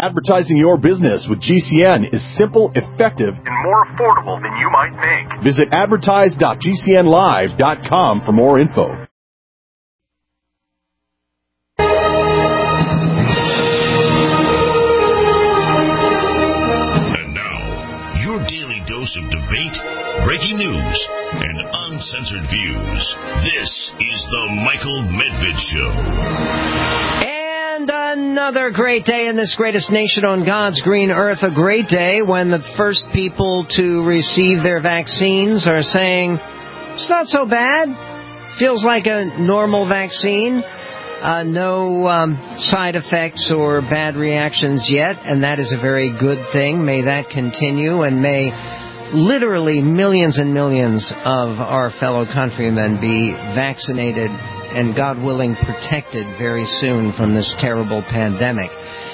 Advertising your business with GCN is simple, effective, and more affordable than you might think. Visit advertise.gcnlive.com for more info. And now, your daily dose of debate, breaking news, and uncensored views. This is the Michael Medved Show. And another great day in this greatest nation on God's green earth. A great day when the first people to receive their vaccines are saying, it's not so bad. Feels like a normal vaccine. No side effects or bad reactions yet, and that is a very good thing. May that continue, and may literally millions and millions of our fellow countrymen be vaccinated and, God willing, protected very soon from this terrible pandemic.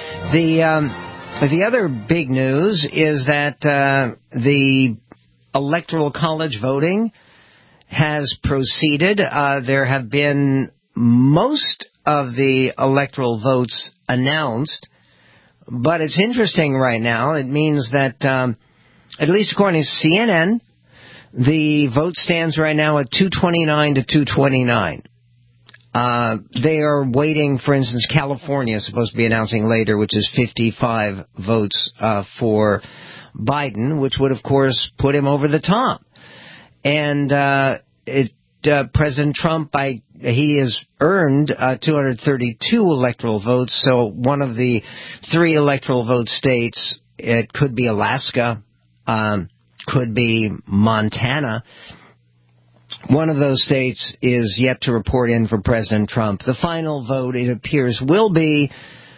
The other big news is that the Electoral College voting has proceeded. There have been most of the electoral votes announced, but it's interesting right now. It means that, at least according to CNN, the vote stands right now at 229 to 229. They are waiting, for instance, California is supposed to be announcing later, which is 55 votes for Biden, which would, of course, put him over the top. And President Trump, he has earned 232 electoral votes, so one of the 3 electoral vote states, it could be Alaska, could be Montana. One of those states is yet to report in for President Trump. The final vote, it appears, will be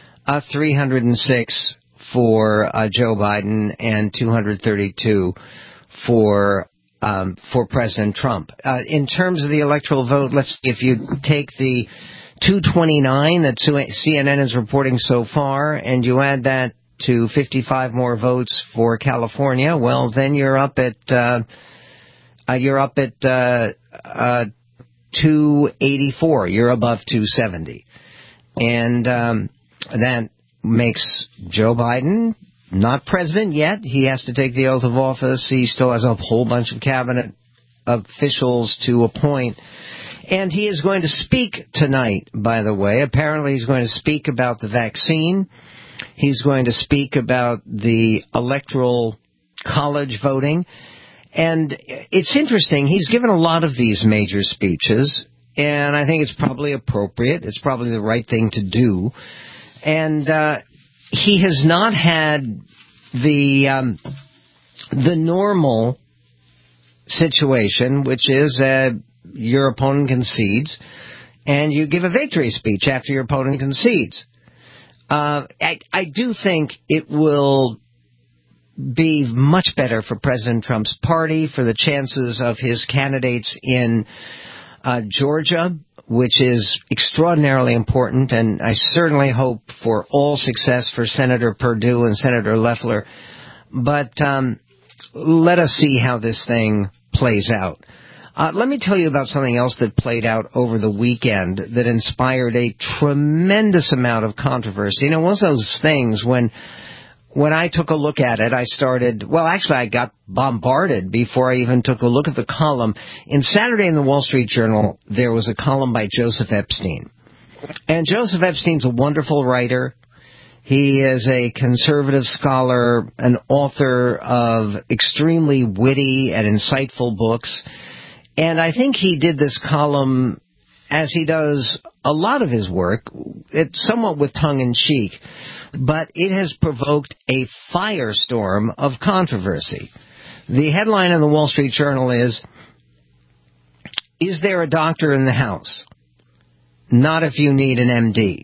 306 for Joe Biden and 232 for President Trump. In terms of the electoral vote, if you take the 229 that CNN is reporting so far, and you add that to 55 more votes for California, well, then you're up at 284. You're above 270. And that makes Joe Biden not president yet. He has to take the oath of office. He still has a whole bunch of cabinet officials to appoint. And he is going to speak tonight, by the way. Apparently he's going to speak about the vaccine. He's going to speak about the Electoral College voting. And it's interesting. He's given a lot of these major speeches, and I think it's probably appropriate. It's probably the right thing to do. And he has not had the normal situation, which is your opponent concedes, and you give a victory speech after your opponent concedes. I do think it will be much better for President Trump's party, for the chances of his candidates in Georgia, which is extraordinarily important, and I certainly hope for all success for Senator Perdue and Senator Loeffler. But let us see how this thing plays out. Let me tell you about something else that played out over the weekend that inspired a tremendous amount of controversy. You know, one of those things when I took a look at it, I got bombarded before I even took a look at the column. In Saturday in the Wall Street Journal, there was a column by Joseph Epstein. And Joseph Epstein's a wonderful writer. He is a conservative scholar, an author of extremely witty and insightful books. And I think he did this column, as he does a lot of his work, it's somewhat with tongue-in-cheek, but it has provoked a firestorm of controversy. The headline in the Wall Street Journal is there a doctor in the house? Not if you need an MD.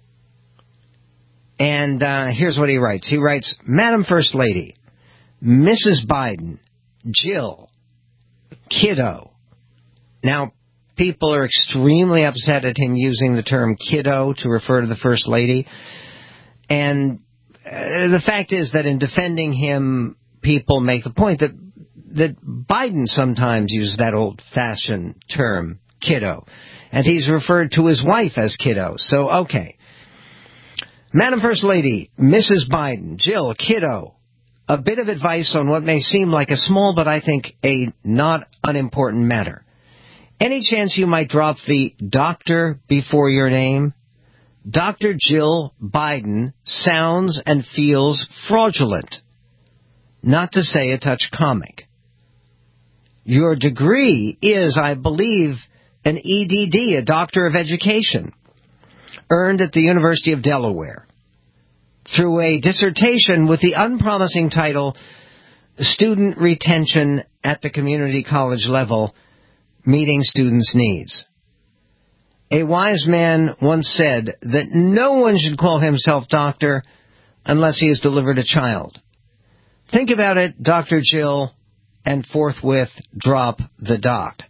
And here's what he writes. He writes, Madam First Lady, Mrs. Biden, Jill, kiddo. Now, people are extremely upset at him using the term kiddo to refer to the First Lady. And the fact is that in defending him, people make the point that Biden sometimes uses that old-fashioned term, kiddo. And he's referred to his wife as kiddo. So, okay. Madam First Lady, Mrs. Biden, Jill, kiddo, a bit of advice on what may seem like a small but I think a not unimportant matter. Any chance you might drop the doctor before your name? Dr. Jill Biden sounds and feels fraudulent, not to say a touch comic. Your degree is, I believe, an EDD, a Doctor of Education, earned at the University of Delaware through a dissertation with the unpromising title, Student Retention at the Community College Level, Meeting Students' Needs. A wise man once said that no one should call himself doctor unless he has delivered a child. Think about it, Dr. Jill, and forthwith drop the doc.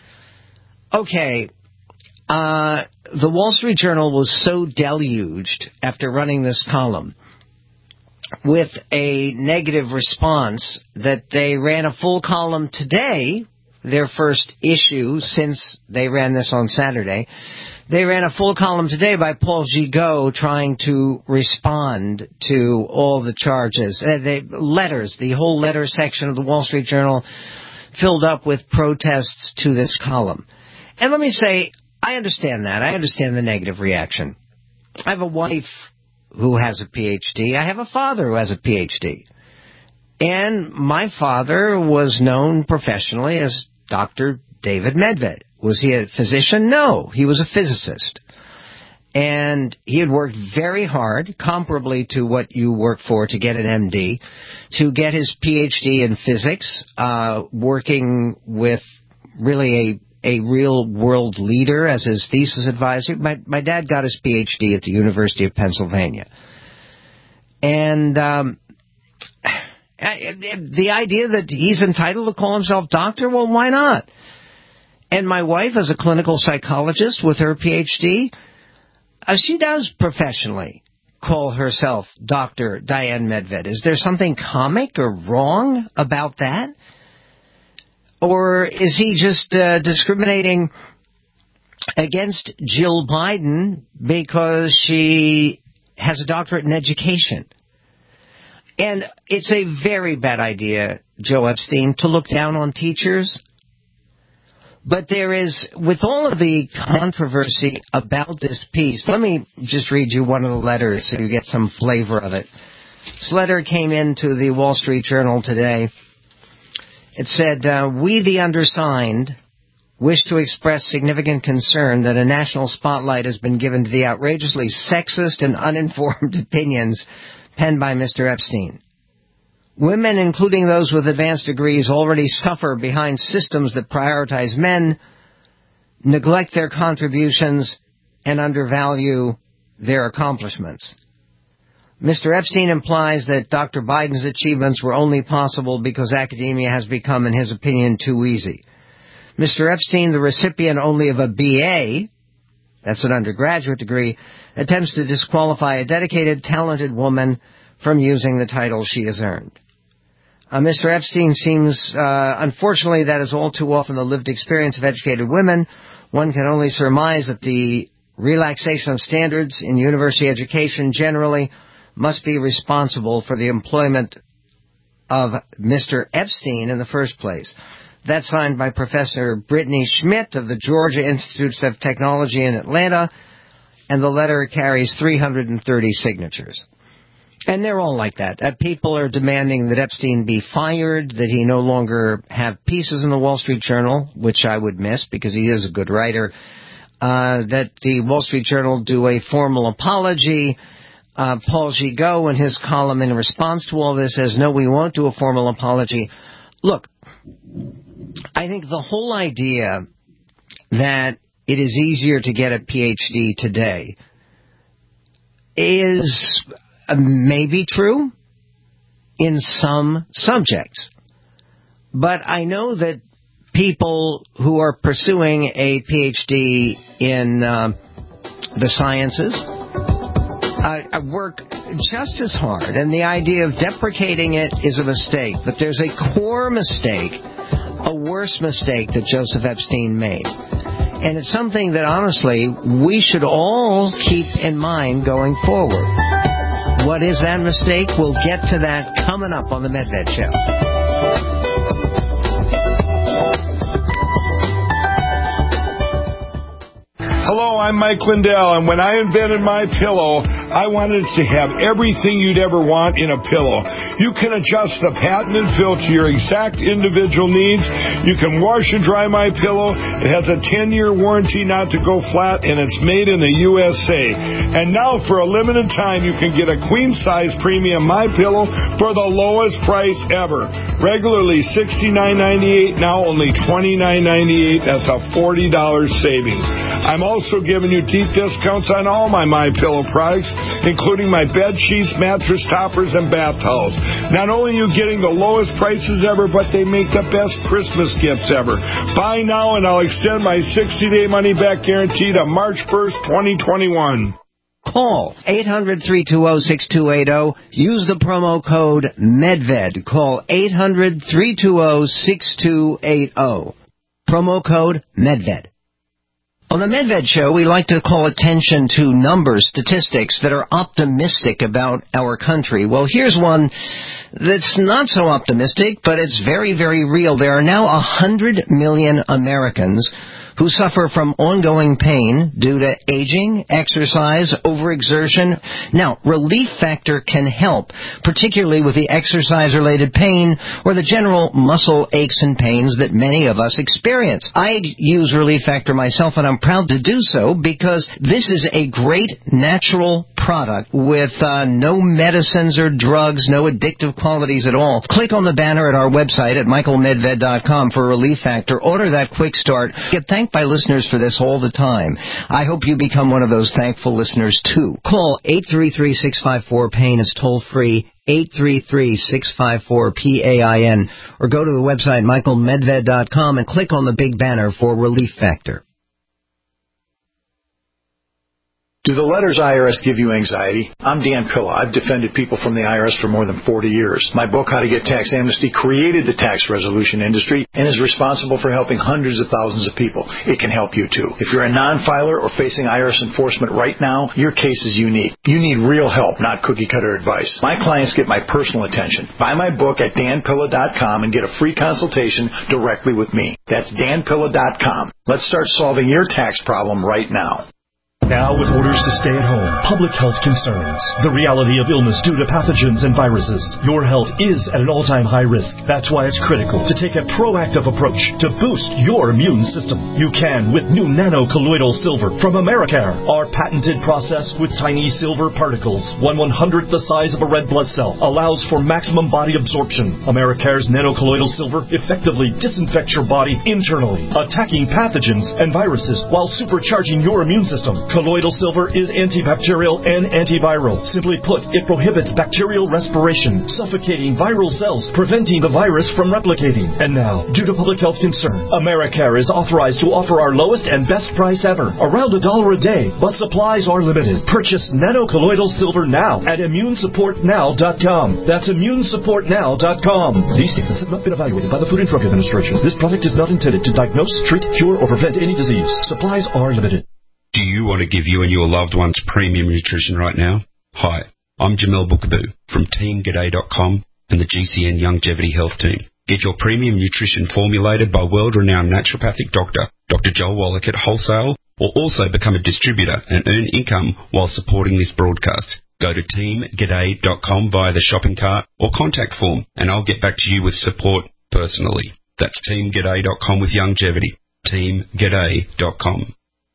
Okay, the Wall Street Journal was so deluged after running this column with a negative response that they ran a full column today, their first issue since they ran this on Saturday. They ran a full column today by Paul Gigot trying to respond to all the charges. The whole letter section of the Wall Street Journal filled up with protests to this column. And let me say, I understand that. I understand the negative reaction. I have a wife who has a PhD. I have a father who has a PhD. And my father was known professionally as Dr. David Medved. Was he a physician? No, he was a physicist. And he had worked very hard, comparably to what you work for to get an MD, to get his PhD in physics, working with really a real-world leader as his thesis advisor. My dad got his PhD at the University of Pennsylvania. And the idea that he's entitled to call himself doctor, well, why not? And my wife, as a clinical psychologist with her PhD, she does professionally call herself Dr. Diane Medved. Is there something comic or wrong about that? Or is he just discriminating against Jill Biden because she has a doctorate in education? And it's a very bad idea, Joe Epstein, to look down on teachers. But there is, with all of the controversy about this piece, let me just read you one of the letters so you get some flavor of it. This letter came into the Wall Street Journal today. It said, we, the undersigned, wish to express significant concern that a national spotlight has been given to the outrageously sexist and uninformed opinions penned by Mr. Epstein. Women, including those with advanced degrees, already suffer behind systems that prioritize men, neglect their contributions, and undervalue their accomplishments. Mr. Epstein implies that Dr. Biden's achievements were only possible because academia has become, in his opinion, too easy. Mr. Epstein, the recipient only of a BA, that's an undergraduate degree, attempts to disqualify a dedicated, talented woman from using the title she has earned. Mr. Epstein seems, unfortunately, that is all too often the lived experience of educated women. One can only surmise that the relaxation of standards in university education generally must be responsible for the employment of Mr. Epstein in the first place. That's signed by Professor Brittany Schmidt of the Georgia Institute of Technology in Atlanta, and the letter carries 330 signatures. And they're all like that. People are demanding that Epstein be fired, that he no longer have pieces in the Wall Street Journal, which I would miss because he is a good writer, that the Wall Street Journal do a formal apology. Paul Gigot, in his column in response to all this, says, no, we won't do a formal apology. Look, I think the whole idea that it is easier to get a PhD today is maybe true in some subjects. But I know that people who are pursuing a PhD in the sciences work just as hard, and the idea of deprecating it is a mistake. But there's a core mistake, a worse mistake that Joseph Epstein made. And it's something that, honestly, we should all keep in mind going forward. What is that mistake? We'll get to that coming up on the Medved Show. Hello, I'm Mike Lindell, and when I invented My Pillow, I wanted to have everything you'd ever want in a pillow. You can adjust the patented fill to your exact individual needs. You can wash and dry My Pillow. It has a 10-year warranty not to go flat, and it's made in the USA. And now, for a limited time, you can get a queen-size premium My Pillow for the lowest price ever. Regularly $69.98, now only $29.98. That's a $40 savings. I'm also giving you deep discounts on all my Pillow products, including my bed sheets, mattress toppers, and bath towels. Not only are you getting the lowest prices ever, but they make the best Christmas gifts ever. Buy now, and I'll extend my 60-day money-back guarantee to March 1st, 2021. Call 800-320-6280. Use the promo code MEDVED. Call 800-320-6280. Promo code MEDVED. On the Medved Show, we like to call attention to numbers, statistics that are optimistic about our country. Well, here's one that's not so optimistic, but it's very, very real. There are now 100 million Americans who suffer from ongoing pain due to aging, exercise, overexertion. Now, Relief Factor can help, particularly with the exercise-related pain or the general muscle aches and pains that many of us experience. I use Relief Factor myself, and I'm proud to do so because this is a great natural product with no medicines or drugs, no addictive qualities at all. Click on the banner at our website at michaelmedved.com for Relief Factor. Order that quick start. Get thanked by listeners for this all the time. I hope you become one of those thankful listeners, too. Call 833-654-PAIN. It's toll-free, 833-654-PAIN. Or go to the website, michaelmedved.com, and click on the big banner for Relief Factor. Do the letters IRS give you anxiety? I'm Dan Pilla. I've defended people from the IRS for more than 40 years. My book, How to Get Tax Amnesty, created the tax resolution industry and is responsible for helping hundreds of thousands of people. It can help you, too. If you're a non-filer or facing IRS enforcement right now, your case is unique. You need real help, not cookie-cutter advice. My clients get my personal attention. Buy my book at danpilla.com and get a free consultation directly with me. That's danpilla.com. Let's start solving your tax problem right now. Now, with orders to stay at home, public health concerns, the reality of illness due to pathogens and viruses, your health is at an all-time high risk. That's why it's critical to take a proactive approach to boost your immune system. You can with new nano-colloidal silver from Americare. Our patented process with tiny silver particles, 1/100th the size of a red blood cell, allows for maximum body absorption. Americare's nano-colloidal silver effectively disinfects your body internally, attacking pathogens and viruses while supercharging your immune system. Colloidal silver is antibacterial and antiviral. Simply put, it prohibits bacterial respiration, suffocating viral cells, preventing the virus from replicating. And now, due to public health concern, Americare is authorized to offer our lowest and best price ever, around $1 a day, but supplies are limited. Purchase nano-colloidal silver now at immunesupportnow.com. That's immunesupportnow.com. These statements have not been evaluated by the Food and Drug Administration. This product is not intended to diagnose, treat, cure, or prevent any disease. Supplies are limited. Do you want to give you and your loved ones premium nutrition right now? Hi, I'm Jamel Bookaboo from TeamGaday.com and the GCN Longevity Health Team. Get your premium nutrition formulated by world-renowned naturopathic doctor, Dr. Joel Wallach at Wholesale, or also become a distributor and earn income while supporting this broadcast. Go to TeamGaday.com via the shopping cart or contact form, and I'll get back to you with support personally. That's TeamGaday.com with longevity. TeamGaday.com.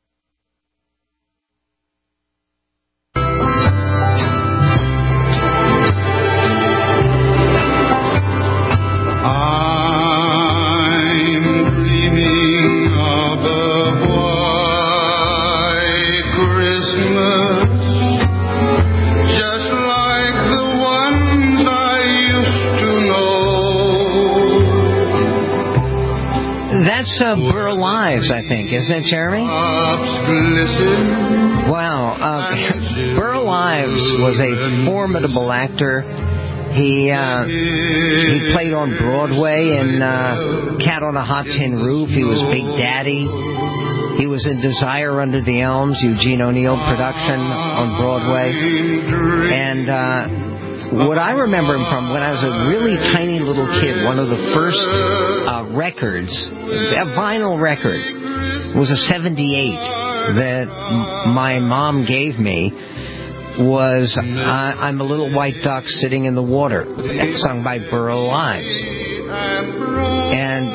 That's Burl Ives, I think, isn't it, Jeremy? Wow. Burl Ives was a formidable actor. He played on Broadway in Cat on a Hot Tin Roof. He was Big Daddy. He He was in Desire Under the Elms, Eugene O'Neill production on Broadway. And what I remember him from when I was a really tiny little kid, one of the first records, a vinyl record, was a 78 that my mom gave me, was I'm a Little White Duck Sitting in the Water, sung by Burl Ives. And,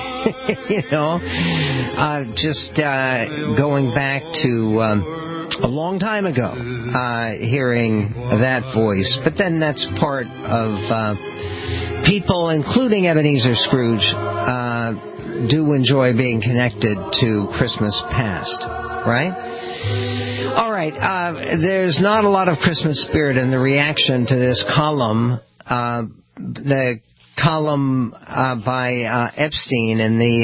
just going back to a long time ago, hearing that voice. But then that's part of people, including Ebenezer Scrooge, do enjoy being connected to Christmas past, right? All right, there's not a lot of Christmas spirit in the reaction to this column, the column by Epstein and the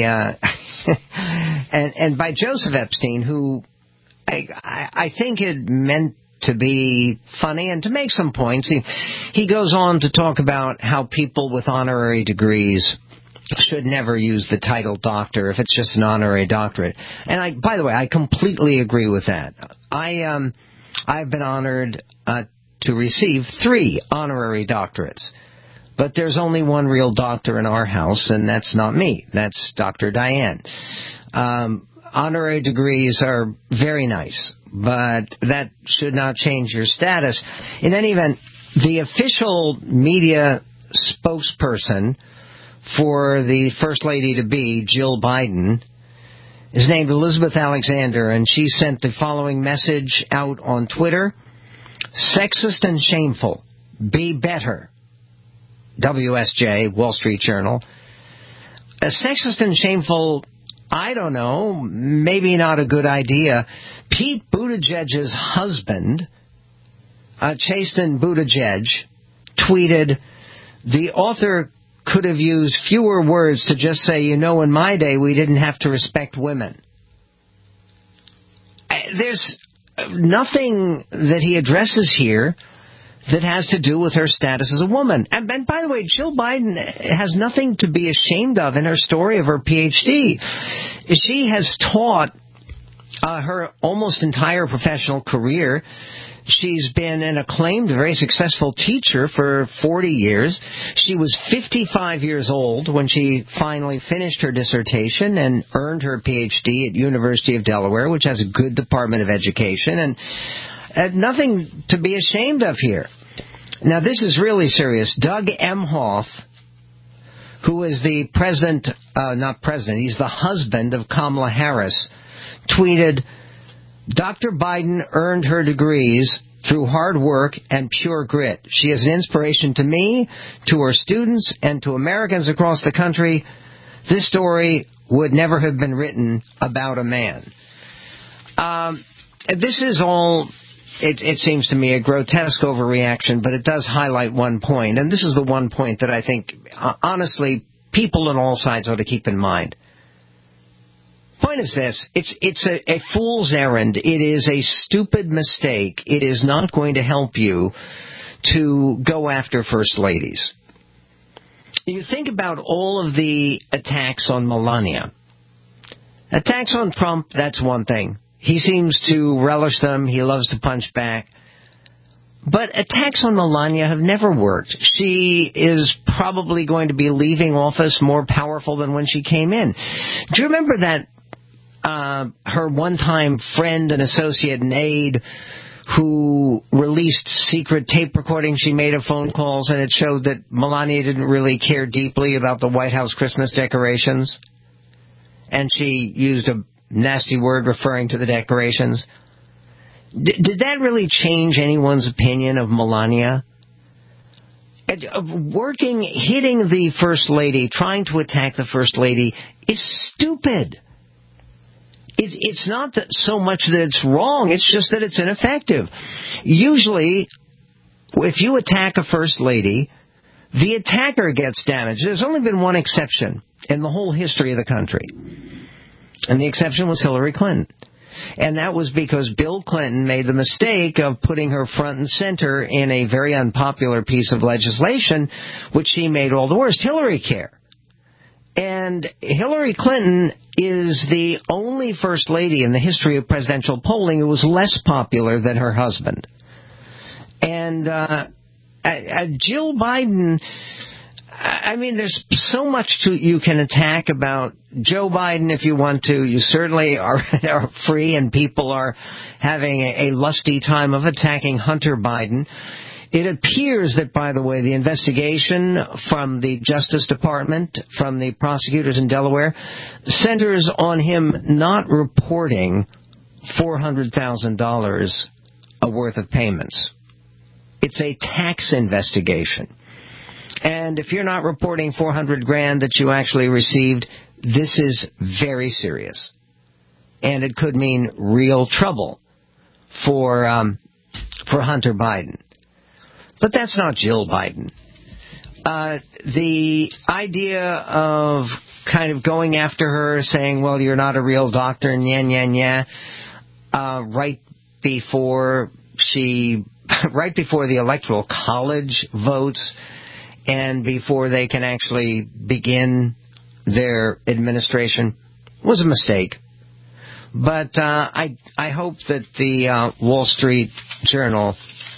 and by Joseph Epstein, who I think it meant to be funny and to make some points. He goes on to talk about how people with honorary degrees should never use the title doctor if it's just an honorary doctorate. And by the way, I completely agree with that. I've been honored to receive 3 honorary doctorates. But there's only one real doctor in our house, and that's not me. That's Dr. Diane. Honorary degrees are very nice, but that should not change your status. In any event, the official media spokesperson for the First Lady-to-be, Jill Biden, is named Elizabeth Alexander, and she sent the following message out on Twitter: "Sexist and shameful. Be better." WSJ, Wall Street Journal. Sexist and shameful, I don't know, maybe not a good idea. Pete Buttigieg's husband, Chasten Buttigieg, tweeted, "The author could have used fewer words to just say, in my day we didn't have to respect women." There's nothing that he addresses here that has to do with her status as a woman. And by the way, Jill Biden has nothing to be ashamed of in her story of her PhD. She has taught her almost entire professional career. She's been an acclaimed, very successful teacher for 40 years. She was 55 years old when she finally finished her dissertation and earned her PhD at University of Delaware, which has a good Department of Education, and nothing to be ashamed of here. Now, this is really serious. Doug Emhoff, who is the he's the husband of Kamala Harris, tweeted, "Dr. Biden earned her degrees through hard work and pure grit. She is an inspiration to me, to her students, and to Americans across the country. This story would never have been written about a man." This is all, it seems to me, a grotesque overreaction, but it does highlight one point, and this is the one point that I think, honestly, people on all sides ought to keep in mind. Point is this: it's a fool's errand. It is a stupid mistake. It is not going to help you to go after first ladies. You think about all of the attacks on Melania. Attacks on Trump, that's one thing. He seems to relish them. He loves to punch back. But attacks on Melania have never worked. She is probably going to be leaving office more powerful than when she came in. Do you remember that her one-time friend and associate and aide who released secret tape recordings she made of phone calls, and it showed that Melania didn't really care deeply about the White House Christmas decorations? And she used a nasty word referring to the decorations. Did that really change anyone's opinion of Melania? Hitting the First Lady, trying to attack the First Lady is stupid. It's not that so much that it's wrong, it's just that it's ineffective. Usually, if you attack a First Lady, the attacker gets damaged. There's only been one exception in the whole history of the country. And the exception was Hillary Clinton. And that was because Bill Clinton made the mistake of putting her front and center in a very unpopular piece of legislation, which she made all the worse, Hillary Care. And Hillary Clinton is the only first lady in the history of presidential polling who was less popular than her husband. And Jill Biden, I mean, there's so much you can attack about Joe Biden if you want to. You certainly are free, and people are having a lusty time of attacking Hunter Biden. It appears that, by the way, the investigation from the Justice Department, from the prosecutors in Delaware, centers on him not reporting $400,000 worth of payments. It's a tax investigation. And if you're not reporting $400,000 that you actually received, this is very serious. And it could mean real trouble for Hunter Biden. But that's not Jill Biden. The idea of kind of going after her, saying, well, you're not a real doctor, right before the Electoral College votes and before they can actually begin their administration, was a mistake. But I hope that the Wall Street Journal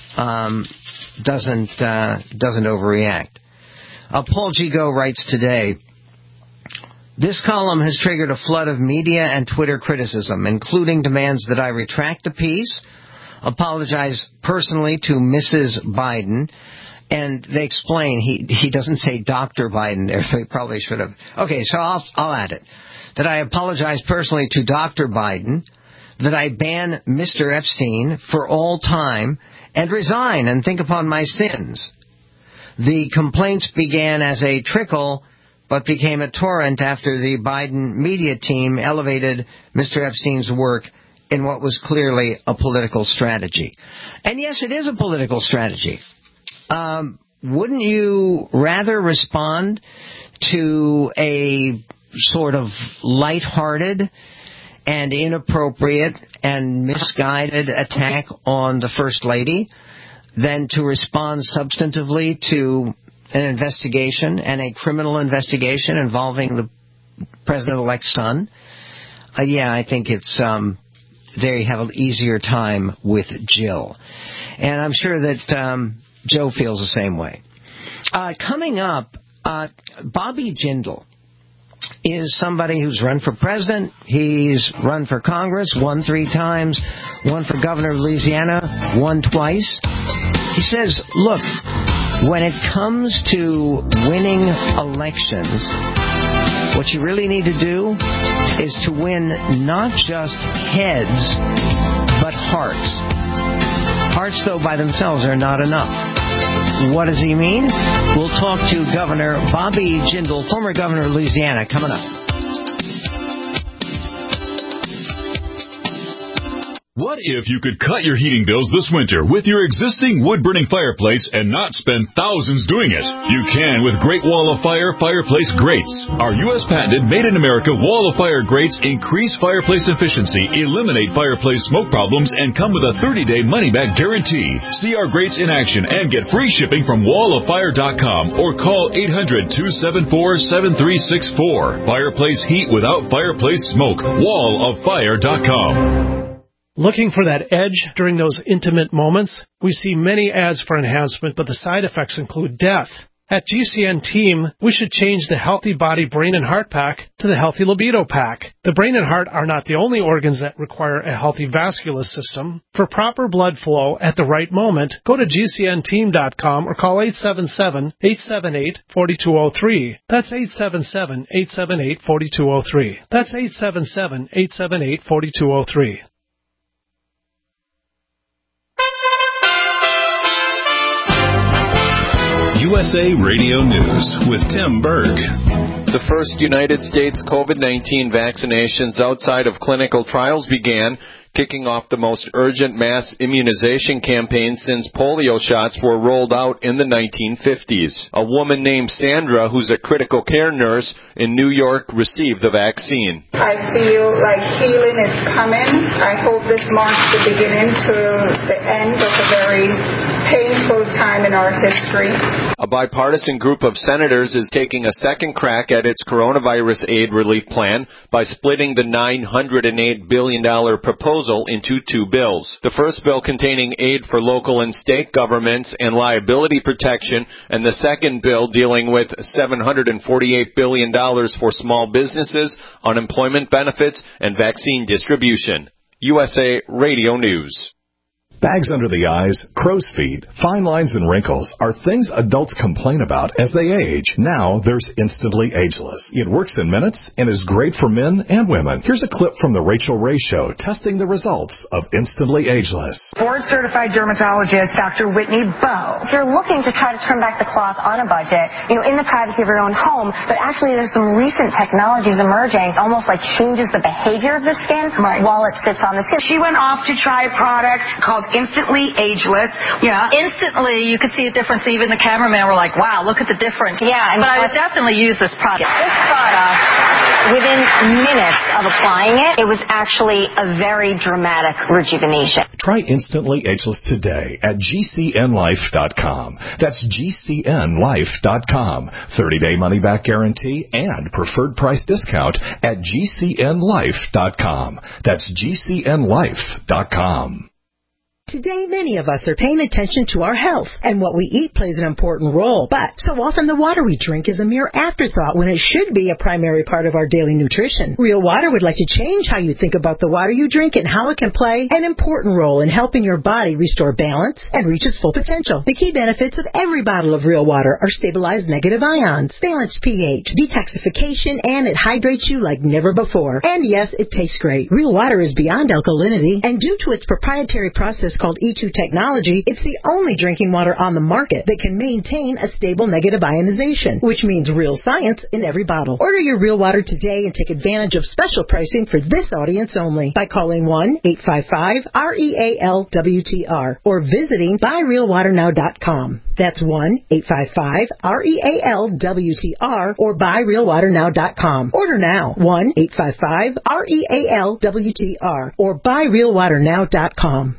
doesn't overreact. Paul Gigot writes today, this column has triggered a flood of media and Twitter criticism, including demands that I retract the piece, apologize personally to Mrs. Biden, and they explain he doesn't say Dr. Biden there, so he probably should have. Okay, so I'll add it. That I apologize personally to Dr. Biden, that I ban Mr. Epstein for all time, and resign and think upon my sins. The complaints began as a trickle, but became a torrent after the Biden media team elevated Mr. Epstein's work in what was clearly a political strategy. And yes, it is a political strategy. Wouldn't you rather respond to a sort of lighthearted and inappropriate and misguided attack on the First Lady than to respond substantively to an investigation and a criminal investigation involving the President-elect's son? I think it's there you have an easier time with Jill. And I'm sure that Joe feels the same way. Coming up, Bobby Jindal is somebody who's run for president. He's run for Congress, won 3 times, won for governor of Louisiana, won twice. He says, look, when it comes to winning elections, what you really need to do is to win not just heads, but hearts. Hearts, though, by themselves are not enough. What does he mean? We'll talk to Governor Bobby Jindal, former governor of Louisiana, coming up. What if you could cut your heating bills this winter with your existing wood-burning fireplace and not spend thousands doing it? You can with Great Wall of Fire fireplace grates. Our U.S. patented made-in-America Wall of Fire grates increase fireplace efficiency, eliminate fireplace smoke problems, and come with a 30-day money-back guarantee. See our grates in action and get free shipping from walloffire.com or call 800-274-7364. Fireplace heat without fireplace smoke. walloffire.com. Looking for that edge during those intimate moments? We see many ads for enhancement, but the side effects include death. At GCN Team, we should change the Healthy Body Brain and Heart Pack to the Healthy Libido Pack. The brain and heart are not the only organs that require a healthy vascular system. For proper blood flow at the right moment, go to GCNteam.com or call 877-878-4203. That's 877-878-4203. That's 877-878-4203. USA Radio News with Tim Berg. The first United States COVID-19 vaccinations outside of clinical trials began, kicking off the most urgent mass immunization campaign since polio shots were rolled out in the 1950s. A woman named Sandra, who's a critical care nurse in New York, received the vaccine. I feel like healing is coming. I hope this marks the beginning to the end of a very painful painful time in our history. A bipartisan group of senators is taking a second crack at its coronavirus aid relief plan by splitting the $908 billion proposal into two bills. The first bill containing aid for local and state governments and liability protection, and the second bill dealing with $748 billion for small businesses, unemployment benefits, and vaccine distribution. USA Radio News. Bags under the eyes, crow's feet, fine lines, and wrinkles are things adults complain about as they age. Now there's Instantly Ageless. It works in minutes and is great for men and women. Here's a clip from The Rachel Ray Show testing the results of Instantly Ageless. Board-certified dermatologist Dr. Whitney Bowe. If you're looking to try to turn back the clock on a budget, in the privacy of your own home, but actually there's some recent technologies emerging, almost like changes the behavior of the skin while it sits on the skin. She went off to try a product called Instantly Ageless. Yeah. Instantly, you could see a difference. Even the cameraman were like, wow, look at the difference. Yeah. But I would definitely use this product. This product, within minutes of applying it, it was actually a very dramatic rejuvenation. Try Instantly Ageless today at GCNlife.com. That's GCNlife.com. 30-day money-back guarantee and preferred price discount at GCNlife.com. That's GCNlife.com. Today, many of us are paying attention to our health, and what we eat plays an important role. But so often the water we drink is a mere afterthought when it should be a primary part of our daily nutrition. Real Water would like to change how you think about the water you drink and how it can play an important role in helping your body restore balance and reach its full potential. The key benefits of every bottle of Real Water are stabilized negative ions, balanced pH, detoxification, and it hydrates you like never before. And yes, it tastes great. Real Water is beyond alkalinity, and due to its proprietary process called E2 technology, it's the only drinking water on the market that can maintain a stable negative ionization, which means real science in every bottle. Order your Real Water today and take advantage of special pricing for this audience only by calling 1-855-REALWTR or visiting buyrealwaternow.com. That's 1-855-REALWTR or buyrealwaternow.com. Order now. 1-855-REALWTR or buyrealwaternow.com.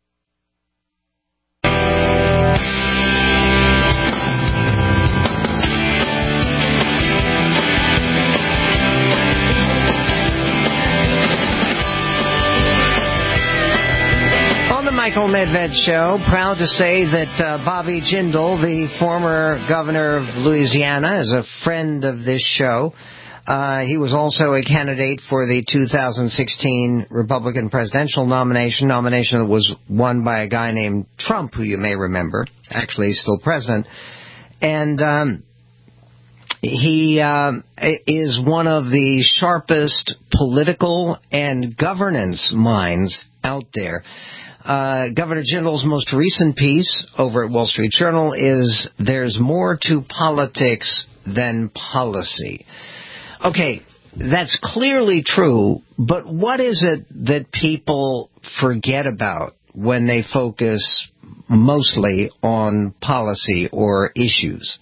Michael Medved Show, proud to say that Bobby Jindal, the former governor of Louisiana, is a friend of this show. He was also a candidate for the 2016 Republican presidential nomination that was won by a guy named Trump, who you may remember. Actually, he's still president. And he is one of the sharpest political and governance minds out there. Governor Jindal's most recent piece over at Wall Street Journal is "There's More to Politics Than Policy." Okay, that's clearly true, but what is it that people forget about when they focus mostly on policy or issues?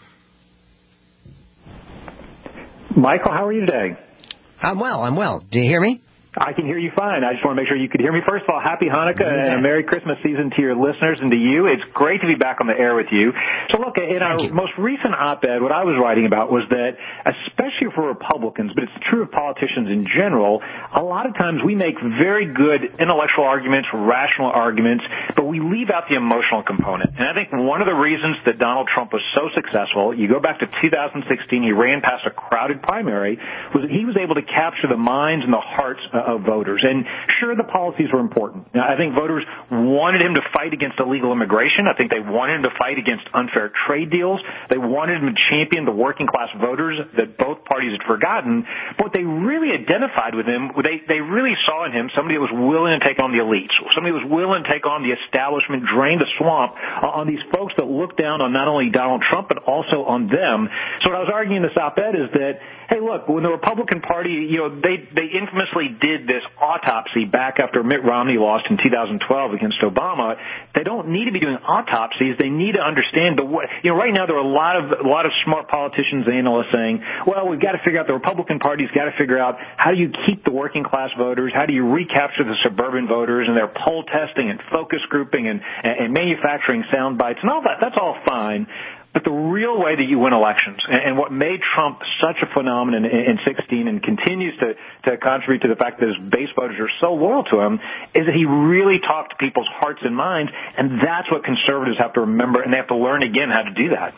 Michael, how are you today? I'm well. Do you hear me? I can hear you fine. I just want to make sure you could hear me. First of all, happy Hanukkah and a Merry Christmas season to your listeners and to you. It's great to be back on the air with you. So look, in our most recent op-ed, what I was writing about was that, especially for Republicans, but it's true of politicians in general, a lot of times we make very good intellectual arguments, rational arguments, but we leave out the emotional component. And I think one of the reasons that Donald Trump was so successful, you go back to 2016, he ran past a crowded primary, was that he was able to capture the minds and the hearts of voters. And sure, the policies were important. Now, I think voters wanted him to fight against illegal immigration. I think they wanted him to fight against unfair trade deals. They wanted him to champion the working class voters that both parties had forgotten. But what they really identified with him, they really saw in him somebody that was willing to take on the elites, somebody that was willing to take on the establishment, drain the swamp on these folks that looked down on not only Donald Trump, but also on them. So what I was arguing in this op-ed is that, hey, look, when the Republican Party, they infamously did did this autopsy back after Mitt Romney lost in 2012 against Obama. They don't need to be doing autopsies. They need to understand right now there are a lot of smart politicians and analysts saying, well, we've got to figure out, the Republican Party's got to figure out how do you keep the working class voters, how do you recapture the suburban voters, and their poll testing and focus grouping and manufacturing sound bites and all that. That's all fine. But the real way that you win elections, and what made Trump such a phenomenon in 2016 and continues to contribute to the fact that his base voters are so loyal to him, is that he really talked to people's hearts and minds, and that's what conservatives have to remember, and they have to learn again how to do that.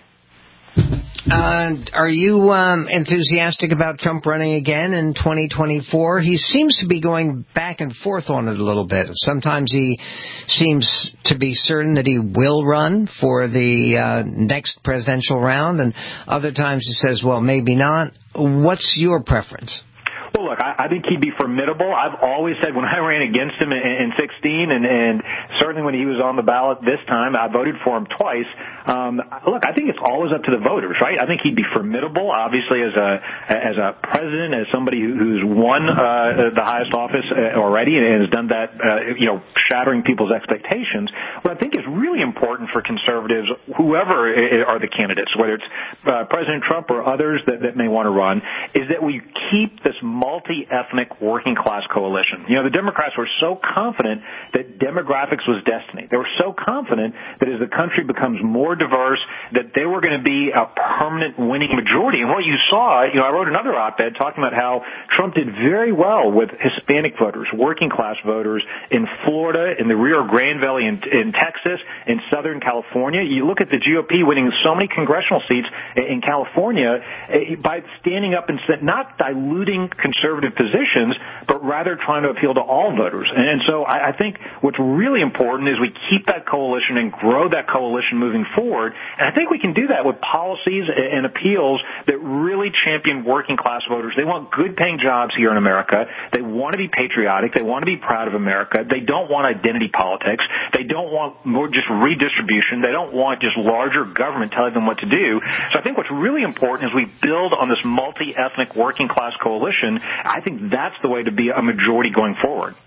Are you enthusiastic about Trump running again in 2024? He seems to be going back and forth on it a little bit. Sometimes he seems to be certain that he will run for the next presidential round, and other times he says, well, maybe not. What's your preference? Well, look, I think he'd be formidable. I've always said when I ran against him in 2016, and certainly when he was on the ballot this time, I voted for him twice. Look, I think it's always up to the voters, right? I think he'd be formidable, obviously, as a president, as somebody who's won the highest office already and has done that, shattering people's expectations. What I think is really important for conservatives, whoever are the candidates, whether it's President Trump or others that may want to run, is that we keep this multi-ethnic working class coalition. The Democrats were so confident that demographics was destiny. They were so confident that as the country becomes more diverse, that they were going to be a permanent winning majority. And what you saw, I wrote another op-ed talking about how Trump did very well with Hispanic voters, working class voters in Florida, in the Rio Grande Valley in Texas, in Southern California. You look at the GOP winning so many congressional seats in California by standing up and not diluting conservative positions, but rather trying to appeal to all voters. And so I think what's really important is we keep that coalition and grow that coalition moving forward. And I think we can do that with policies and appeals that really champion working class voters. They want good paying jobs here in America. They want to be patriotic. They want to be proud of America. They don't want identity politics. They don't want more just redistribution. They don't want just larger government telling them what to do. So I think what's really important is we build on this multi-ethnic working class coalition. I think that's the way to be a majority going forward.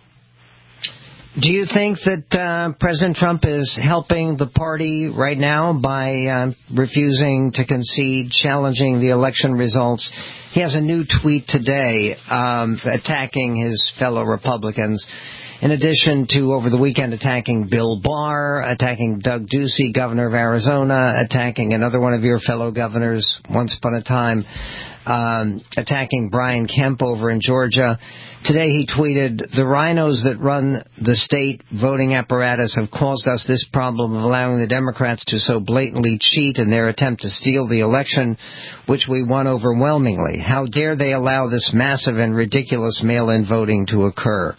Do you think that President Trump is helping the party right now by refusing to concede, challenging the election results? He has a new tweet today attacking his fellow Republicans, in addition to over the weekend attacking Bill Barr, attacking Doug Ducey, governor of Arizona, attacking another one of your fellow governors once upon a time, attacking Brian Kemp over in Georgia. Today he tweeted, "The rhinos that run the state voting apparatus have caused us this problem of allowing the Democrats to so blatantly cheat in their attempt to steal the election, which we won overwhelmingly. How dare they allow this massive and ridiculous mail-in voting to occur?"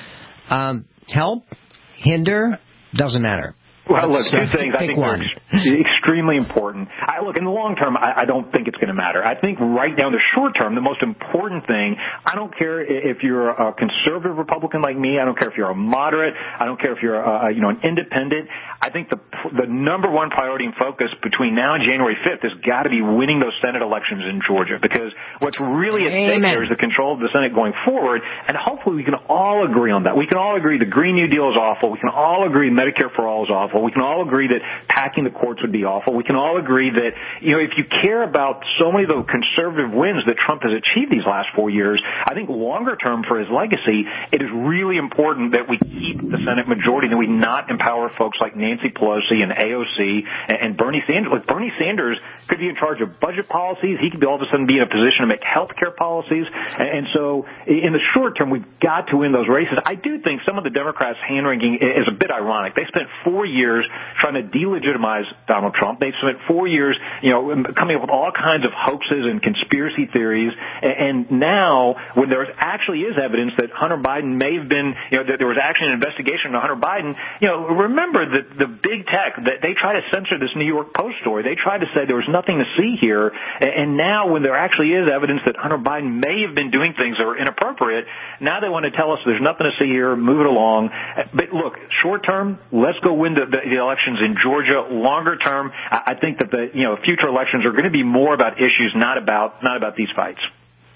Help? Hinder? Doesn't matter. Well, look, two things I think are extremely important. Look, in the long term, I don't think it's going to matter. I think right now, in the short term, the most important thing, I don't care if you're a conservative Republican like me. I don't care if you're a moderate. I don't care if you're an independent. I think the number one priority and focus between now and January 5th has got to be winning those Senate elections in Georgia, because what's really at stake there is the control of the Senate going forward, and hopefully we can all agree on that. We can all agree the Green New Deal is awful. We can all agree Medicare for All is awful. We can all agree that packing the courts would be awful. We can all agree that, if you care about so many of the conservative wins that Trump has achieved these last 4 years, I think longer term for his legacy, it is really important that we keep the Senate majority, that we not empower folks like Nancy Pelosi and AOC and Bernie Sanders. Like, Bernie Sanders could be in charge of budget policies. He could all of a sudden be in a position to make health care policies. And so in the short term, we've got to win those races. I do think some of the Democrats' hand-wringing is a bit ironic. They spent 4 years trying to delegitimize Donald Trump. They've spent 4 years, coming up with all kinds of hoaxes and conspiracy theories. And now, when there actually is evidence that Hunter Biden may have been, that there was actually an investigation into Hunter Biden, remember that the big tech, that they try to censor this New York Post story. They tried to say there was nothing to see here. And now, when there actually is evidence that Hunter Biden may have been doing things that are inappropriate, now they want to tell us there's nothing to see here, move it along. But look, short term, let's go win the elections in Georgia. Longer term, I think that the future elections are going to be more about issues, not about these fights.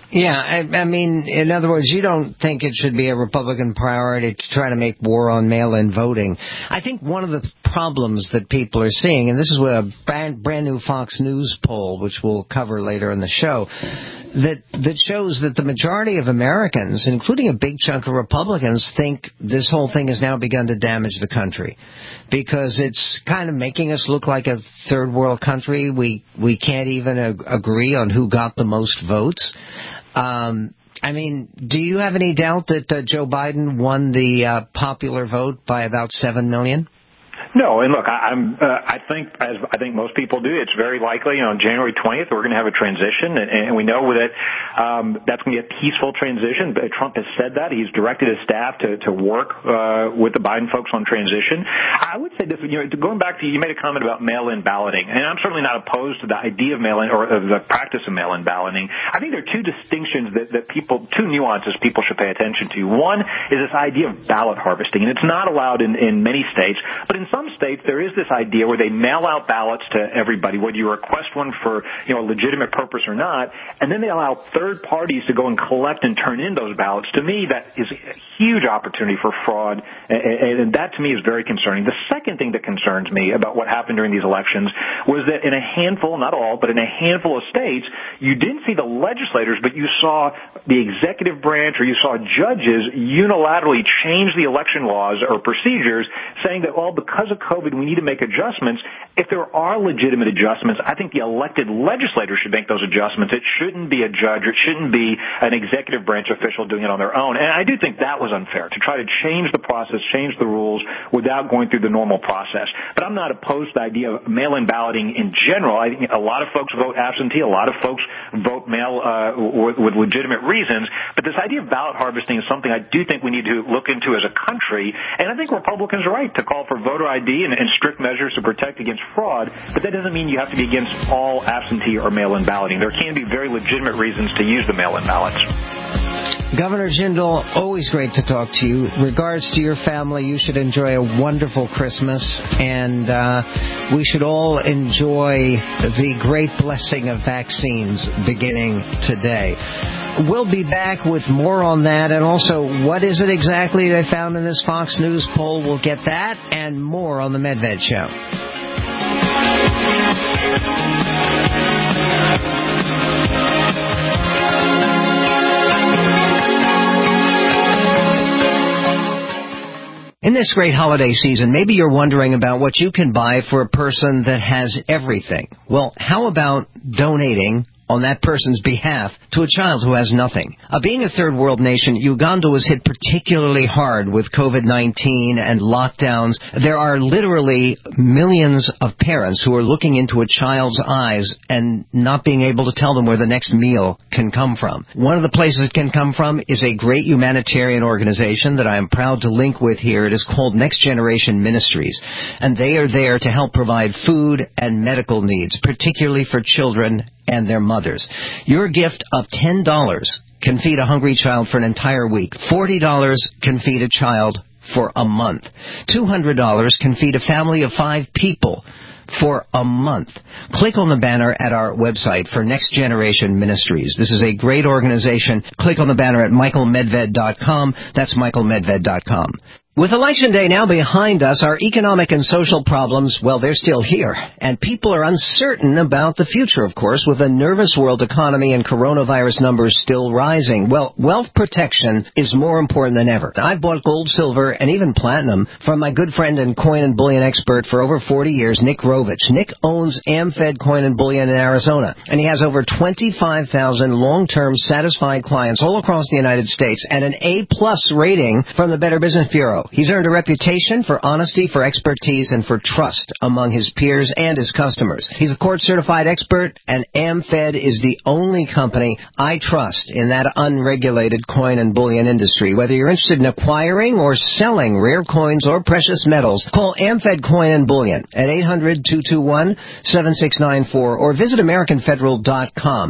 Yeah, I mean, in other words, you don't think it should be a Republican priority to try to make war on mail-in voting. I think one of the problems that people are seeing, and this is what a brand new Fox News poll, which we'll cover later in the show, that shows that the majority of Americans, including a big chunk of Republicans, think this whole thing has now begun to damage the country because it's kind of making us look like a third world country. We can't even agree on who got the most votes. I mean, do you have any doubt that Joe Biden won the popular vote by about 7 million? No, and look, I think, as I think most people do, it's very likely, on January 20th, we're going to have a transition, and we know that that's going to be a peaceful transition. Trump has said that. He's directed his staff to work with the Biden folks on transition. I would say this, going back to, you made a comment about mail-in balloting, and I'm certainly not opposed to the idea of mail-in or the practice of mail-in balloting. I think there are two distinctions two nuances people should pay attention to. One is this idea of ballot harvesting, and it's not allowed in many states, but in some states there is this idea where they mail out ballots to everybody, whether you request one for a legitimate purpose or not, and then they allow third parties to go and collect and turn in those ballots. To me, that is a huge opportunity for fraud, and that to me is very concerning. The second thing that concerns me about what happened during these elections was that in a handful, not all, but in a handful of states, you didn't see the legislators, but you saw the executive branch or you saw judges unilaterally change the election laws or procedures, saying that, well, because of COVID, we need to make adjustments. If there are legitimate adjustments, I think the elected legislators should make those adjustments. It shouldn't be a judge, or it shouldn't be an executive branch official doing it on their own. And I do think that was unfair, to try to change the process, change the rules without going through the normal process. But I'm not opposed to the idea of mail-in balloting in general. I think a lot of folks vote absentee, a lot of folks vote mail with legitimate reasons. But this idea of ballot harvesting is something I do think we need to look into as a country. And I think Republicans are right to call for voter ID and strict measures to protect against fraud, but that doesn't mean you have to be against all absentee or mail-in balloting. There can be very legitimate reasons to use the mail-in ballots. Governor Jindal, always great to talk to you. Regards to your family. You should enjoy a wonderful Christmas, and we should all enjoy the great blessing of vaccines beginning today. We'll be back with more on that, and also what is it exactly they found in this Fox News poll. We'll get that and more on the Medved Show. In this great holiday season, maybe you're wondering about what you can buy for a person that has everything. Well, how about donating on that person's behalf to a child who has nothing? Being a third world nation, Uganda was hit particularly hard with COVID-19 and lockdowns. There are literally millions of parents who are looking into a child's eyes and not being able to tell them where the next meal can come from. One of the places it can come from is a great humanitarian organization that I am proud to link with here. It is called Next Generation Ministries, and they are there to help provide food and medical needs, particularly for children and their mothers. Your gift of $10 can feed a hungry child for an entire week. $40 can feed a child for a month. $200 can feed a family of 5 people for a month. Click on the banner at our website for Next Generation Ministries. This is a great organization. Click on the banner at michaelmedved.com. That's michaelmedved.com. With Election Day now behind us, our economic and social problems, well, they're still here. And people are uncertain about the future, of course, with a nervous world economy and coronavirus numbers still rising. Well, wealth protection is more important than ever. I've bought gold, silver, and even platinum from my good friend and coin and bullion expert for over 40 years, Nick Rovich. Nick owns AmFed Coin and Bullion in Arizona, and he has over 25,000 long-term satisfied clients all across the United States and an A-plus rating from the Better Business Bureau. He's earned a reputation for honesty, for expertise, and for trust among his peers and his customers. He's a court-certified expert, and AmFed is the only company I trust in that unregulated coin and bullion industry. Whether you're interested in acquiring or selling rare coins or precious metals, call AmFed Coin and Bullion at 800-221-7694 or visit AmericanFederal.com,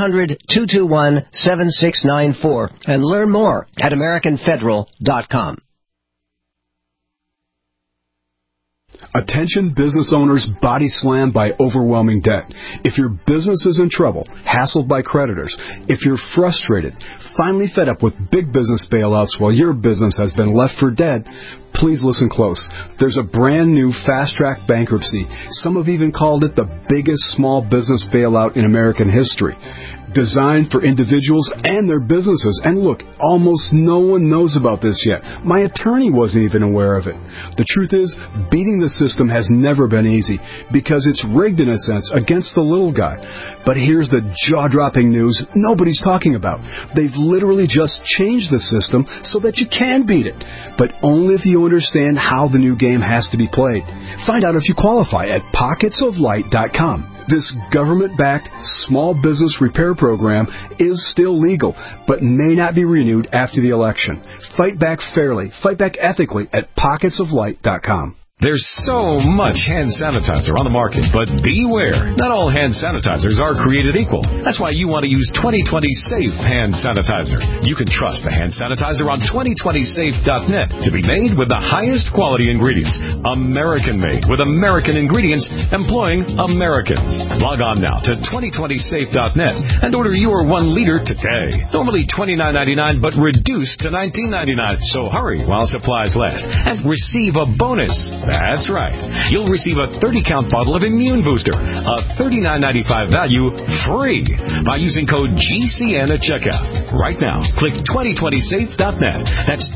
800-221-7694, and learn more at AmericanFederal.com. Attention business owners body slammed by overwhelming debt. If your business is in trouble, hassled by creditors, if you're frustrated, finally fed up with big business bailouts while your business has been left for dead, please listen close. There's a brand new fast-track bankruptcy. Some have even called it the biggest small business bailout in American history. Designed for individuals and their businesses. And look, almost no one knows about this yet. My attorney wasn't even aware of it. The truth is, beating the system has never been easy because it's rigged in a sense against the little guy. But here's the jaw-dropping news nobody's talking about. They've literally just changed the system so that you can beat it. But only if you understand how the new game has to be played. Find out if you qualify at pocketsoflight.com. This government-backed small business repair program is still legal, but may not be renewed after the election. Fight back fairly, fight back ethically at pocketsoflight.com. There's so much hand sanitizer on the market, but beware. Not all hand sanitizers are created equal. That's why you want to use 2020 Safe Hand Sanitizer. You can trust the hand sanitizer on 2020safe.net to be made with the highest quality ingredients. American-made with American ingredients, employing Americans. Log on now to 2020safe.net and order your 1 liter today. Normally $29.99, but reduced to $19.99. So hurry while supplies last and receive a bonus. That's right. You'll receive a 30-count bottle of Immune Booster, a $39.95 value, free by using code GCN at checkout. Right now, click 2020safe.net. That's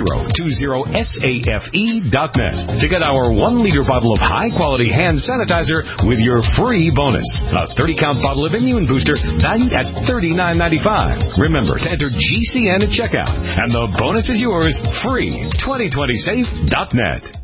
2020safe.net to get our 1-liter bottle of high-quality hand sanitizer with your free bonus. A 30-count bottle of Immune Booster valued at $39.95. Remember to enter GCN at checkout, and the bonus is yours free. 2020safe.net.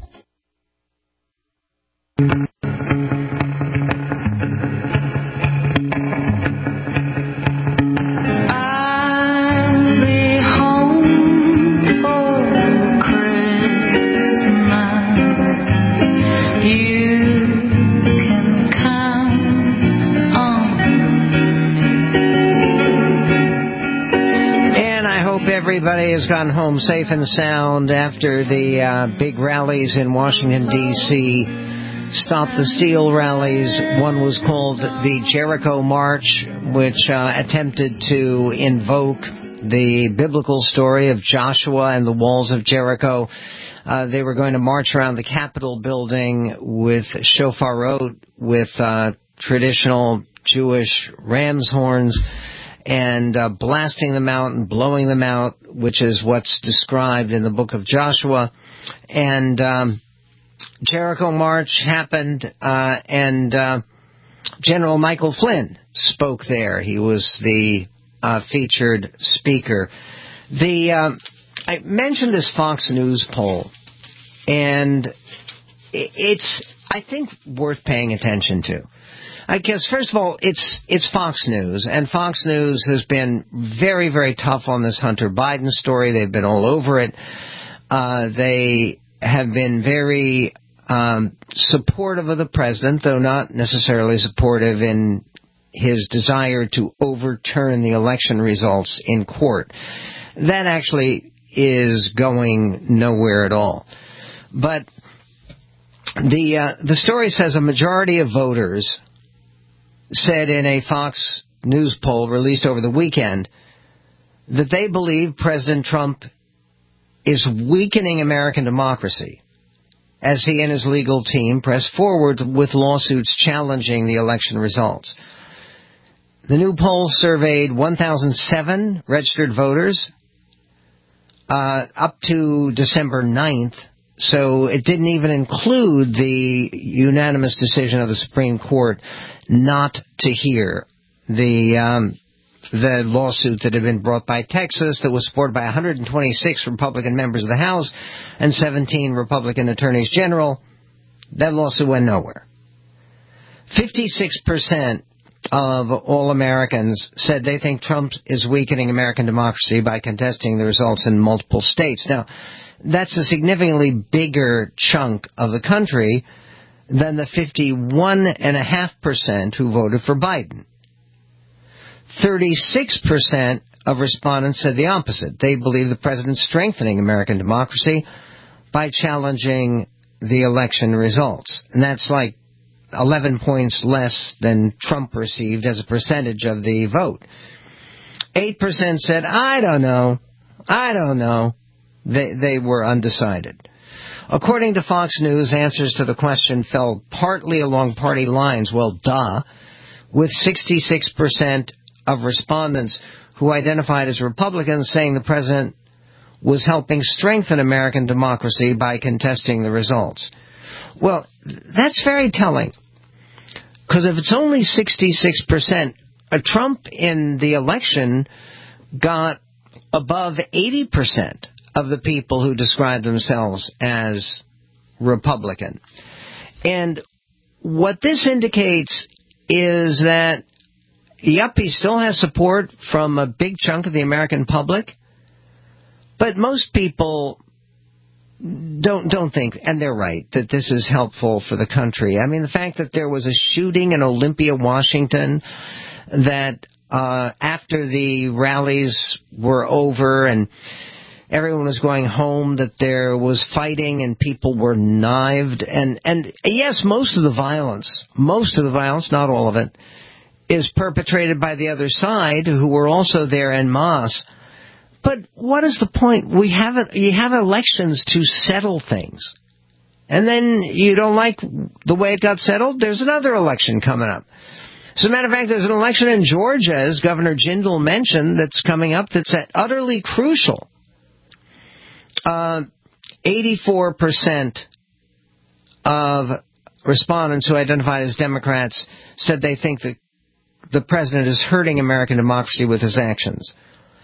Everybody has gone home safe and sound after the big rallies in Washington, D.C. Stop the Steal rallies. One was called the Jericho March, which attempted to invoke the biblical story of Joshua and the walls of Jericho. They were going to march around the Capitol building with shofarot, with traditional Jewish ram's horns, and blasting them out and blowing them out, which is what's described in the book of Joshua. And Jericho March happened, and General Michael Flynn spoke there. He was the featured speaker. I mentioned this Fox News poll, and it's, I think, worth paying attention to. I guess, first of all, it's Fox News, and Fox News has been very, very tough on this Hunter Biden story. They've been all over it. They have been very supportive of the president, though not necessarily supportive in his desire to overturn the election results in court. That actually is going nowhere at all. But the story says a majority of voters said in a Fox News poll released over the weekend that they believe President Trump is weakening American democracy as he and his legal team press forward with lawsuits challenging the election results. The new poll surveyed 1,007 registered voters up to December 9th, so it didn't even include the unanimous decision of the Supreme Court not to hear the lawsuit that had been brought by Texas that was supported by 126 Republican members of the House and 17 Republican attorneys general. That lawsuit went nowhere. 56% of all Americans said they think Trump is weakening American democracy by contesting the results in multiple states. Now, that's a significantly bigger chunk of the country than the 51.5% who voted for Biden. 36% of respondents said the opposite. They believe the president's strengthening American democracy by challenging the election results. And that's like 11 points less than Trump received as a percentage of the vote. 8% said, I don't know. They were undecided. According to Fox News, answers to the question fell partly along party lines. Well, duh. With 66% of respondents who identified as Republicans saying the president was helping strengthen American democracy by contesting the results. Well, that's very telling. Because if it's only 66%, Trump in the election got above 80% of the people who describe themselves as Republican. And what this indicates is that, yep, he still has support from a big chunk of the American public, but most people don't think, and they're right, that this is helpful for the country. I mean, the fact that there was a shooting in Olympia, Washington, that after the rallies were over and everyone was going home, that there was fighting and people were knifed. And yes, most of the violence, not all of it, is perpetrated by the other side, who were also there en masse. But what is the point? You have elections to settle things. And then you don't like the way it got settled, there's another election coming up. As a matter of fact, there's an election in Georgia, as Governor Jindal mentioned, that's coming up that's utterly crucial. 84% of respondents who identified as Democrats said they think that the president is hurting American democracy with his actions.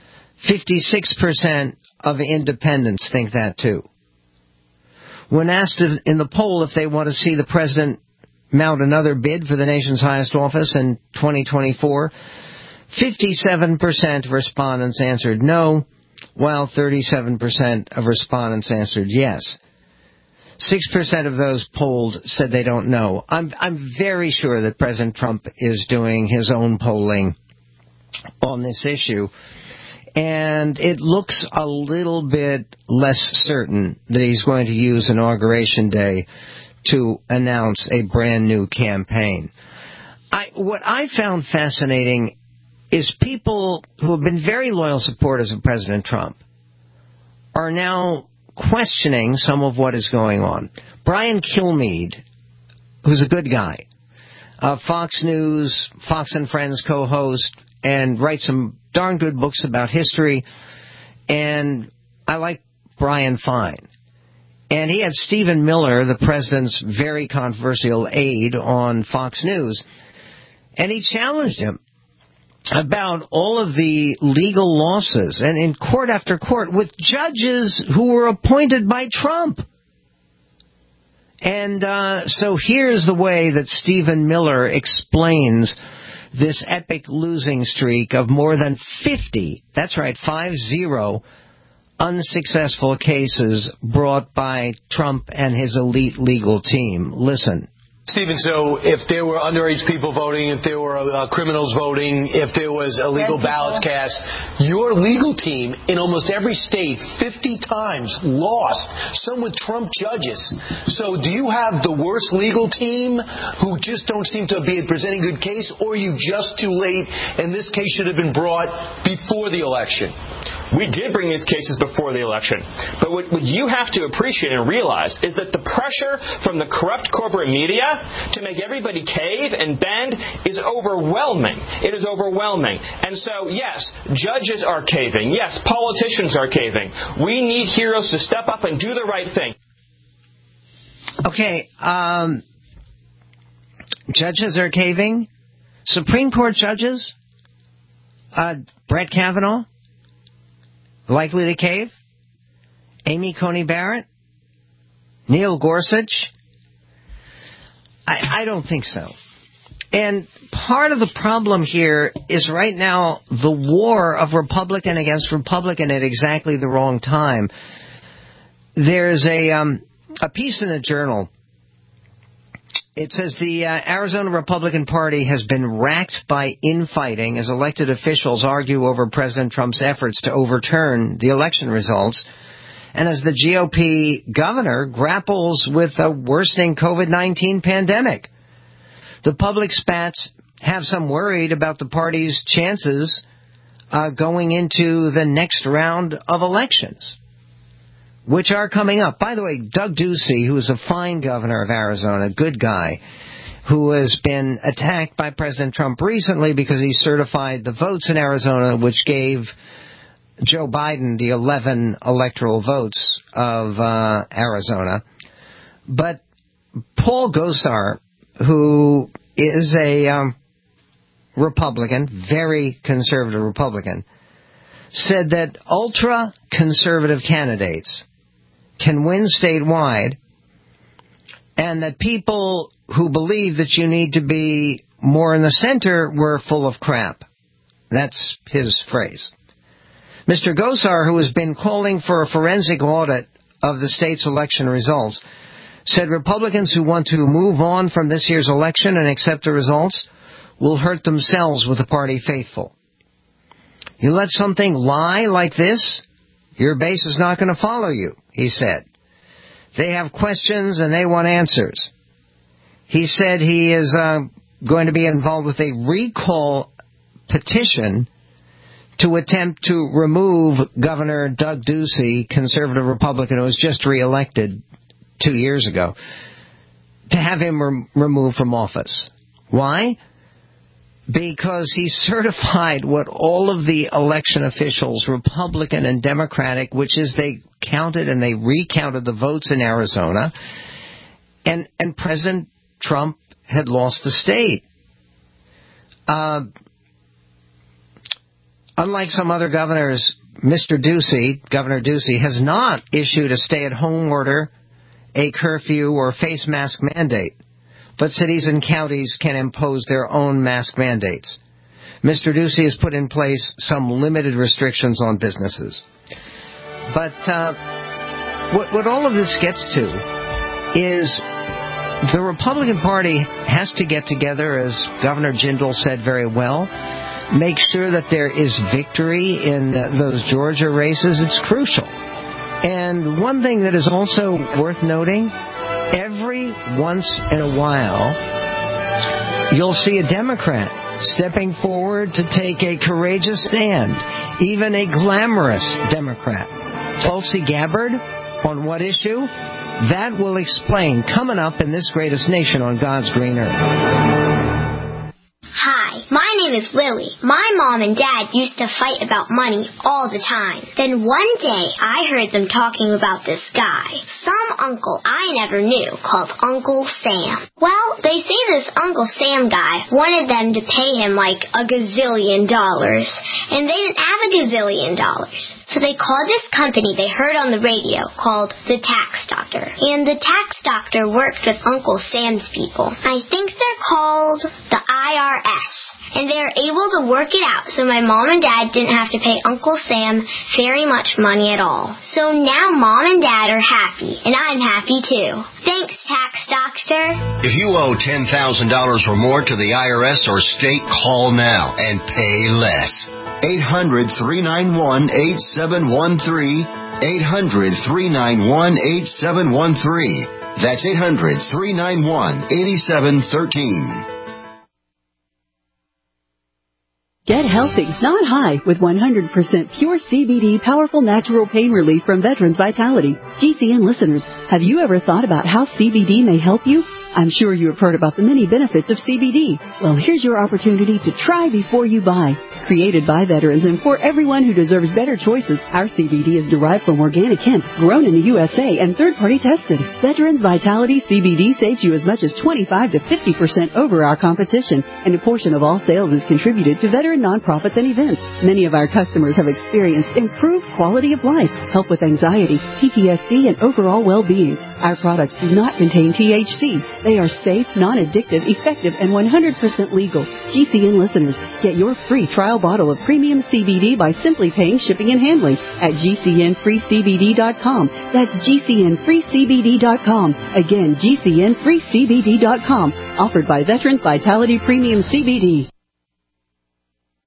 56% of independents think that too. When asked in the poll if they want to see the president mount another bid for the nation's highest office in 2024, 57% of respondents answered no, while 37% of respondents answered yes. 6% of those polled said they don't know. I'm very sure that President Trump is doing his own polling on this issue, and it looks a little bit less certain that he's going to use Inauguration Day to announce a brand new campaign. What I found fascinating is people who have been very loyal supporters of President Trump are now questioning some of what is going on. Brian Kilmeade, who's a good guy, Fox News, Fox and Friends co-host, and writes some darn good books about history, and I like Brian fine. And he had Stephen Miller, the president's very controversial aide, on Fox News, and he challenged him about all of the legal losses, and in court after court, with judges who were appointed by Trump. And so here's the way that Stephen Miller explains this epic losing streak of more than 50, that's right, 50, unsuccessful cases brought by Trump and his elite legal team. Listen. Stephen, so if there were underage people voting, if there were criminals voting, if there was illegal ballots cast, your legal team in almost every state 50 times lost, some with Trump judges. So do you have the worst legal team who just don't seem to be presenting good case, or are you just too late and this case should have been brought before the election? We did bring these cases before the election. But what you have to appreciate and realize is that the pressure from the corrupt corporate media to make everybody cave and bend is overwhelming. It is overwhelming. And so, yes, judges are caving. Yes, politicians are caving. We need heroes to step up and do the right thing. Okay, judges are caving. Supreme Court judges, Brett Kavanaugh, likely to cave. Amy Coney Barrett, Neil Gorsuch. I don't think so. And part of the problem here is right now the war of Republican against Republican at exactly the wrong time. There's a piece in the Journal. It says the Arizona Republican Party has been racked by infighting as elected officials argue over President Trump's efforts to overturn the election results and as the GOP governor grapples with a worsening COVID-19 pandemic. The public spats have some worried about the party's chances going into the next round of elections, which are coming up. By the way, Doug Ducey, who is a fine governor of Arizona, good guy, who has been attacked by President Trump recently because he certified the votes in Arizona, which gave Joe Biden the 11 electoral votes of Arizona. But Paul Gosar, who is a Republican, very conservative Republican, said that ultra-conservative candidates can win statewide, and that people who believe that you need to be more in the center were full of crap. That's his phrase. Mr. Gosar, who has been calling for a forensic audit of the state's election results, said Republicans who want to move on from this year's election and accept the results will hurt themselves with the party faithful. You let something lie like this, your base is not going to follow you, he said. They have questions and they want answers. He said he is going to be involved with a recall petition to attempt to remove Governor Doug Ducey, conservative Republican who was just reelected 2 years ago, to have him removed from office. Why? Because he certified what all of the election officials, Republican and Democratic, which is they counted and they recounted the votes in Arizona, and President Trump had lost the state. Unlike some other governors, Governor Ducey, has not issued a stay-at-home order, a curfew, or face mask mandate, but cities and counties can impose their own mask mandates. Mr. Ducey has put in place some limited restrictions on businesses. But what all of this gets to is the Republican Party has to get together, as Governor Jindal said very well, make sure that there is victory in those Georgia races. It's crucial. And one thing that is also worth noting, every once in a while, you'll see a Democrat stepping forward to take a courageous stand, even a glamorous Democrat. Tulsi Gabbard, on what issue? That will explain coming up in This Greatest Nation on God's Green Earth. Hi, my name is Lily. My mom and dad used to fight about money all the time. Then one day, I heard them talking about this guy, some uncle I never knew, called Uncle Sam. Well, they say this Uncle Sam guy wanted them to pay him like $1 gazillion, and they didn't have $1 gazillion. So they called this company they heard on the radio called the Tax Doctor. And the Tax Doctor worked with Uncle Sam's people. I think they're called the IRS. And they were able to work it out so my mom and dad didn't have to pay Uncle Sam very much money at all. So now mom and dad are happy, and I'm happy too. Thanks, Tax Doctor. If you owe $10,000 or more to the IRS or state, call now and pay less. 800-391-8713. 800-391-8713. That's 800-391-8713. Get healthy, not high, with 100% pure CBD powerful natural pain relief from Veterans Vitality. GCN listeners, have you ever thought about how CBD may help you? I'm sure you have heard about the many benefits of CBD. Well, here's your opportunity to try before you buy. Created by veterans and for everyone who deserves better choices, our CBD is derived from organic hemp, grown in the USA, and third-party tested. Veterans Vitality CBD saves you as much as 25 to 50% over our competition, and a portion of all sales is contributed to veteran nonprofits and events. Many of our customers have experienced improved quality of life, help with anxiety, PTSD, and overall well-being. Our products do not contain THC. They are safe, non-addictive, effective, and 100% legal. GCN listeners, get your free trial bottle of premium CBD by simply paying shipping and handling at GCNFreeCBD.com. That's GCNFreeCBD.com. Again, GCNFreeCBD.com. Offered by Veterans Vitality Premium CBD.